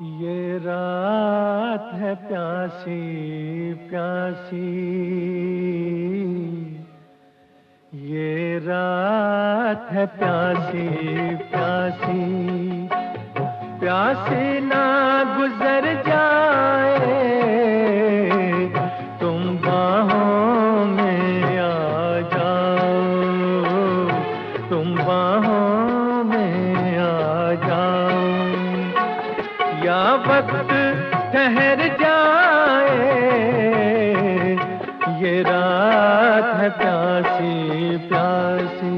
ये रात है प्यासी प्यासी, ये रात है प्यासी प्यासी, प्यासी ना गुजर जाए तुम बाहों में आ जाओ, तुम बाहों में आ जाओ, या वक्त ठहर जाए, ये रात है प्यासी प्यासी।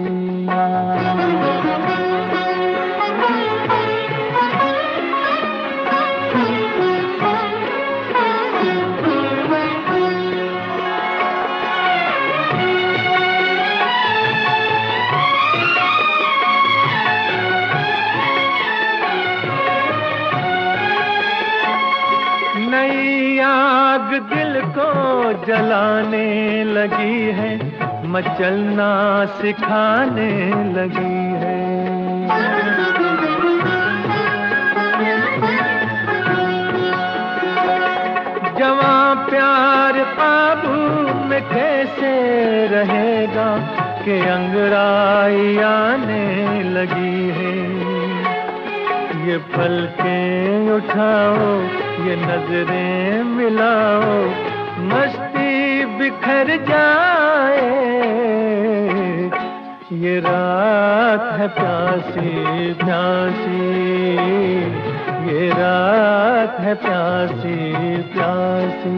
नई आग दिल को जलाने लगी है, मचलना सिखाने लगी है। जवां प्यार काबू में कैसे रहेगा कि अंगड़ाई आने लगी है। ये पलकें उठाओ, ये नजरें मिलाओ, मस्ती बिखर जाए, ये रात है प्यासी प्यासी, ये रात है प्यासी प्यासी।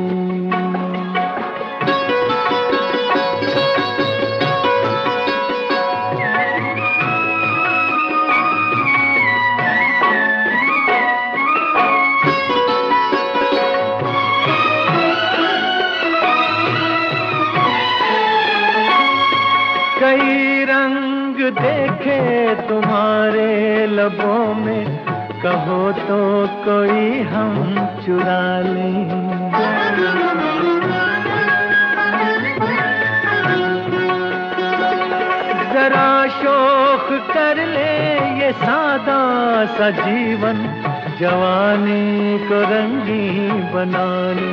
कई रंग देखे तुम्हारे लबों में, कहो तो कोई हम चुरा लें। जरा शौक कर ले ये सादा सा जीवन, जवानी को रंगीन बना ले।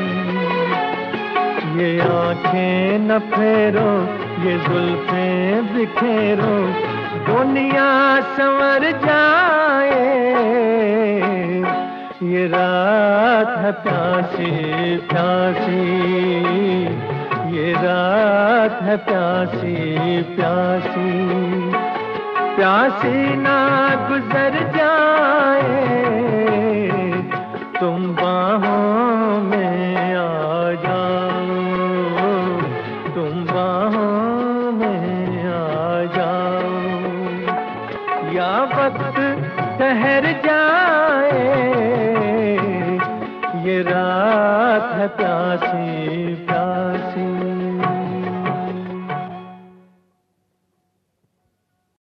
ये आंखें न फेरो, ये जुल्फें बिखेरो, दुनिया संवर जाए, ये रात है प्यासी प्यासी, ये रात है प्यासी प्यासी, प्यासी ना गुजर जाए तुम बाहों में आ जाओ, तुम बाहों में आ जाओ, या वक्त ठहर जाए, ये रात है प्यासी।